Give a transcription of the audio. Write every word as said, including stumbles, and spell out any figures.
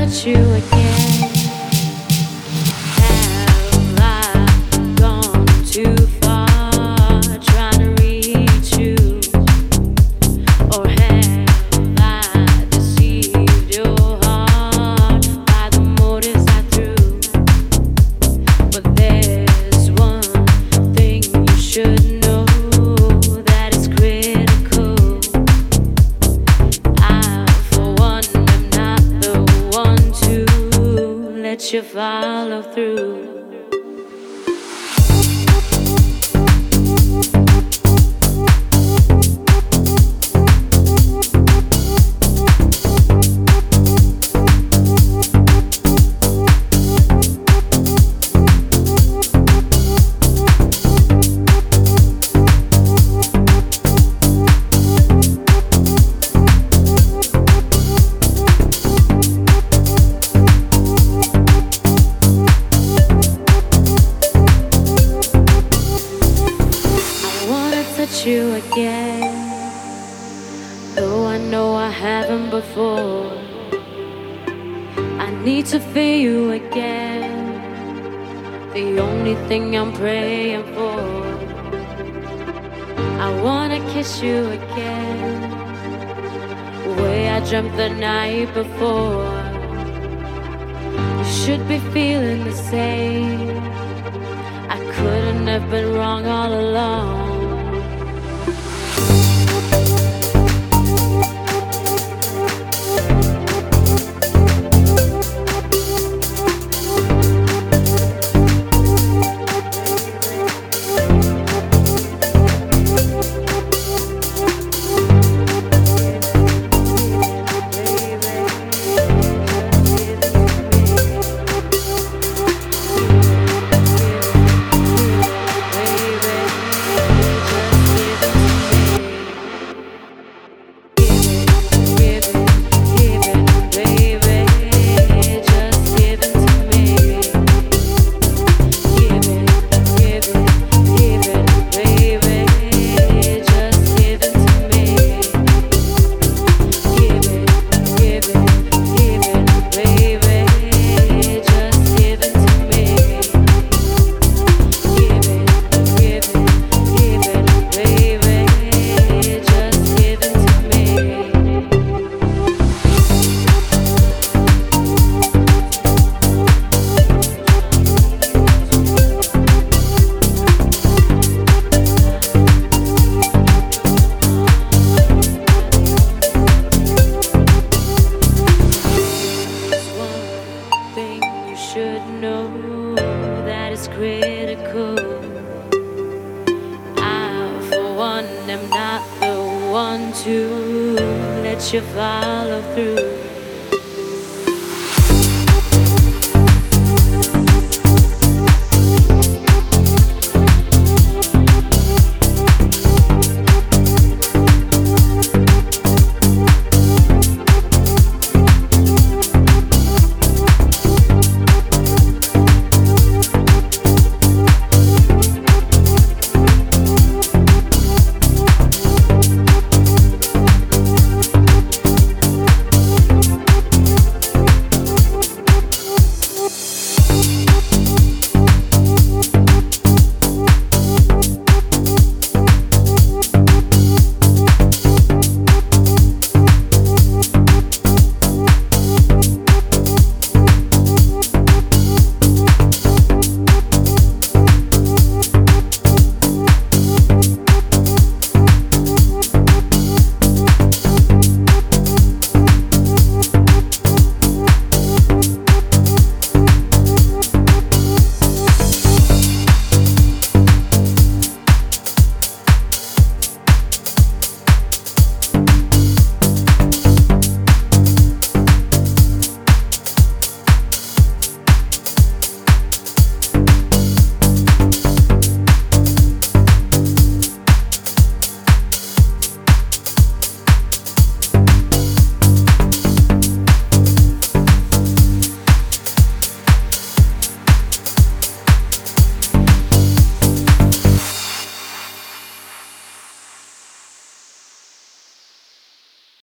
touch you again. Have I gone too far trying to reach you? Or have I deceived your heart by the motives I threw? But there's one thing you should know that is critical. I, for one, am not the one to let you follow through. You again, though I know I haven't before. I need to feel you again, the only thing I'm praying for. I wanna kiss you again, the way I dreamt the night before. You should be feeling the same. I couldn't have been wrong all along. Critical. I, for one, am not the one to let you follow through.